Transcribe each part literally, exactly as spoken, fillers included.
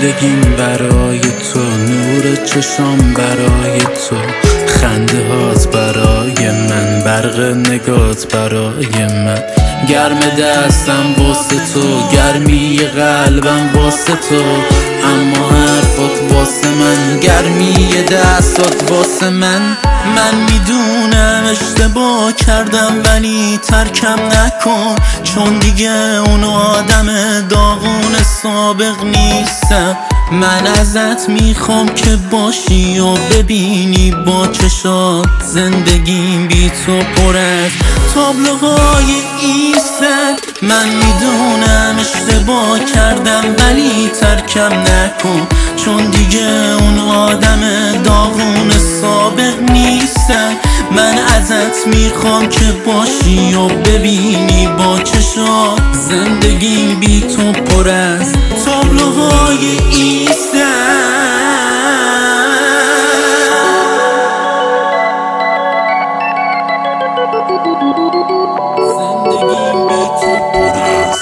زندگیم برای تو، نور چشام برای تو، خنده هات برای من، برق نگات برای من، گرم دستم واسه تو، گرمی قلبم واسه تو، اما حرفات واسه من، گرمی دستات واسه من. من میدونم اشتباه کردم ولی ترکم نکن، چون دیگه اون آدم داغون سابق نیستم. من ازت میخوام که باشی و ببینی با چشات زندگیم بی تو پر از تابلوهای ایسته. من میدونم اشتباه کردم ولی ترکم نکن، چون دیگه اون آدم داغون سابق نیستم. من ازت میخوام که باشی و ببینی با چشات زندگی بی تو پر از تابلوهای ایستم. زندگی بی تو پر از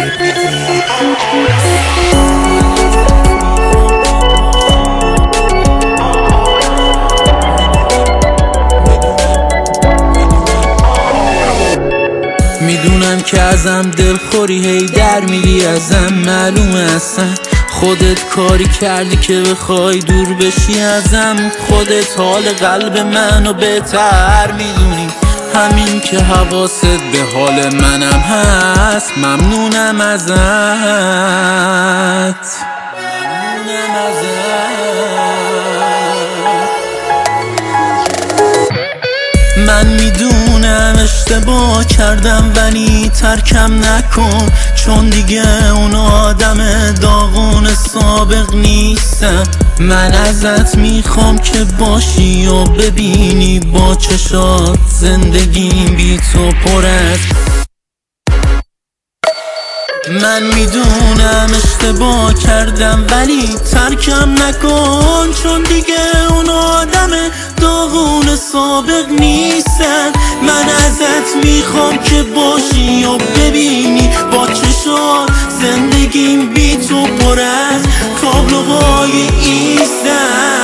میدونم که ازم دلخوری هی در میری ازم، معلومه اصلا خودت کاری کردی که بخوای دور بشی ازم. خودت حال قلب منو بهتر میدونی، همین که حواست به حال منم هست. ممنونم ازت، ممنونم ازت. من میدونم اشتباه کردم ولی ترکم نکن، چون دیگه اون آدم داغون سابق نیستم. من ازت میخوام که باشی و ببینی با چشات زندگیم بی تو پر از. من میدونم اشتباه کردم ولی ترکم نکن، چون دیگه اون آدم داغون سابق نیستن. من ازت میخوام که باشی و ببینی با چشات زندگیم بی تو پر از تابلوهای ایستن.